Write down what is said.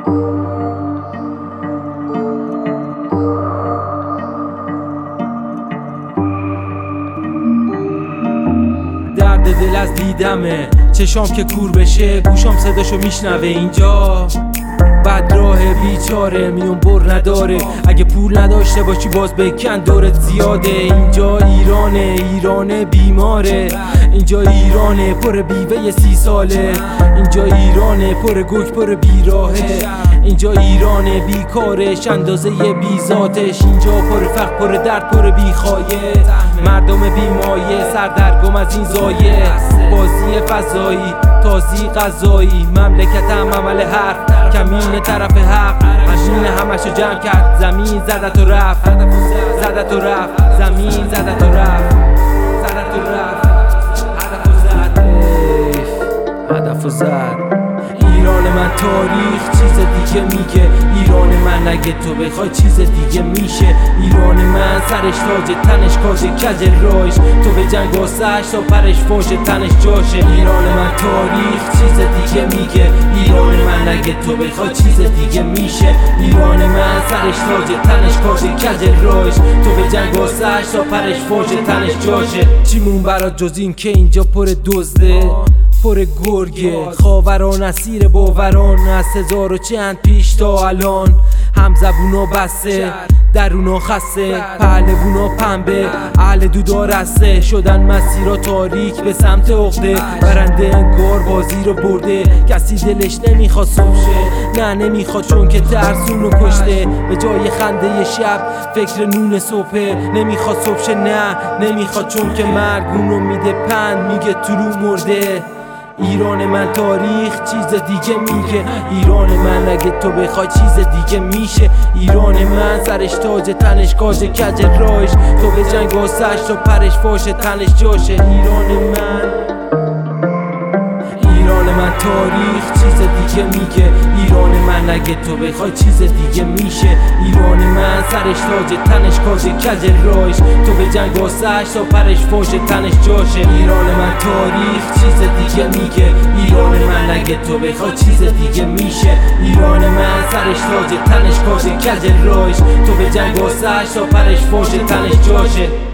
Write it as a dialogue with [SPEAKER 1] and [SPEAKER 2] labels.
[SPEAKER 1] درد دل از دیدمه، چشام که کور بشه گوشام صداشو میشنوه. اینجا بد راه بیچاره، میون بر نداره. اگه پول نداشته باشی باز بکن دورت زیاده. اینجا ایرانه بیماره. اینجا ایرانه پر بیوه 30 ساله. اینجا ایرانه پر گوک پر بیراهه. اینجا ایرانه بیکارش اندازه بیزاتش. اینجا پر فقر پر درد پر بیخایه. مردم بیمایه سردرگم از این زایه. بازی فضایی تازی غذایی، مملکتم عمل حرف کمین طرف حق. ماشین همشو جمع کرد، زمین زدت و رفت. زدت و رفت، زمین زدت و رفت. زدت و رفت، هدف و زد. هدف و زد. ایران من تاریخ چیز دیگه میگه. ایران من اگه تو بخوای چیز دیگه میشه. ایران من سرش تاج تنش کاج کج رایش. تو به جنگ واسش تا پرش فوش تنش جاشه. ایران من تاریخ چیز دیگه میگه. ایران من اگه تو بخوای چیز دیگه میشه. ایران من سرش تاج تنش کاج کج رایش. تو به جنگ واسش تا پرش فوش تنش جاشه. چیمون برات جز این که اینجا پر دزده پر گرگه. خاوران اسیر باوران از 1000 و چند پیش تا الان. هم زبونا بسته درونا خسته، پهلوونا پنبه اهل دودار رسته. شدن مسیرها تاریک به سمت عقده. برنده انگار بازی رو برده. کسی دلش نمیخواد صبح شه، نه نمیخواد چون که ترسونو کشته. به جای خنده شب فکر نون صبحه. نمیخواد صبح شه، نه نمیخواد چون که مرگ اونو میده پند میگه تو رو مرده. ایران من تاریخ چیز دیگه میگه. ایران من اگه تو بخوای چیز دیگه میشه. ایران من سرش تاج تنش کاج کج رایش. تو به جنگ واسش تو پرش فاش تنش جاشه. ایران من تاریخ چیز دیگه میگه. ایران من اگه تو بخوای چیز دیگه میشه. ایران من سرش تاج تنش کاج کج رایش. تو به جنگ واسش تا پرش فاش تنش جاشه. ایران من تاریخ چیز دیگه میگه. ایران من اگه تو بخوای چیز دیگه میشه. ایران من سرش تاج تنش کاج کج رایش. تو به جنگ واسش تا پرش فاش تنش جاشه.